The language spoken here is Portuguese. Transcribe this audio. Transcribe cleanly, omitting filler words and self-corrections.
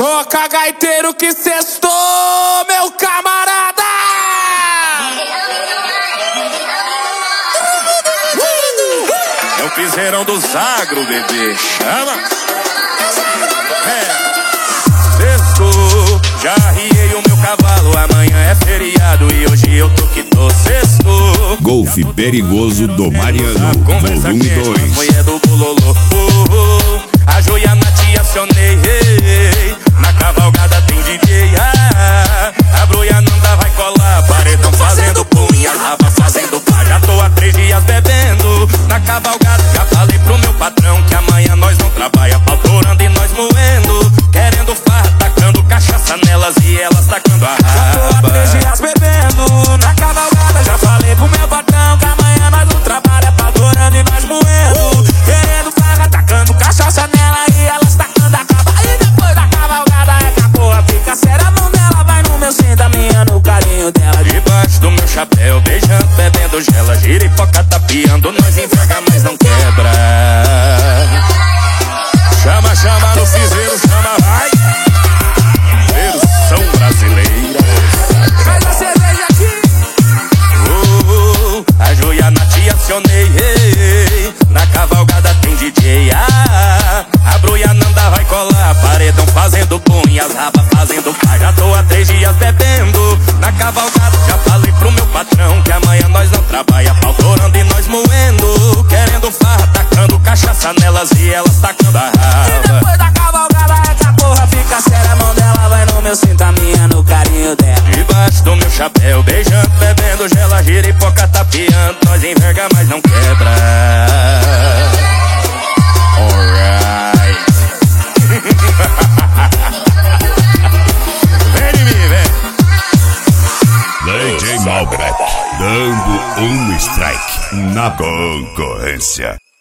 Toca gaiteiro que cestou, meu camarada! É o piseirão do Zagro, bebê. Chama! Sextou, já arriei o meu cavalo. Amanhã é feriado e hoje eu tô que tô sextou. Golfe Perigoso do Mariano, volume 2. Mulher do bololô, a joia na te acionei. Na cavalgada tem DJ, a broia não vai colar. Paredão fazendo punha, rava fazendo pá. Já tô há 3 dias bebendo. Na cavalgada já falei pro meu patrão que amanhã nós não trabalha. Pau torando e nós moendo. Querendo farra, tacando cachaça nelas e elas tacando a raba. Já tô há 3 dias bebendo. Na cavalgada já falei pro meu patrão que amanhã nós não trabalha. Pau torando e nós moendo. Querendo farra, tacando cachaça nela e elas tacando a raba. E depois da cavalgada é que a porra fica séria. A mão dela vai no meu cinto, a minha no carinho dela. Debaixo do meu chapéu, beijando, bebendo gela. Giripoca tapeando, nós enverga, mas não quebra. Chama, chama no fizeiro, chama, vai. Versão brasileira. Faz a cerveja aqui. A joia na te acionei. Na cavalgada tem DJ. A broia Nanda vai colar. Paredão fazendo punha, as rabas fazendo pá. Já tô há 3 dias bebendo. Na cavalgada já falei pro meu patrão que amanhã nós não trabalha. Pau torando e nós moendo. Querendo farra, tacando cachaça nelas e elas tacando a raba. E depois da cavalgada é que a porra fica séria. A mão dela vai no meu cinto, a minha no carinho dela. Debaixo do meu chapéu, beijando, bebendo gela. Giripoca tapeando, nós enverga, mas não quebra. Alright. Vem de mim, vem. DJ Malbec, dando um strike na concorrência.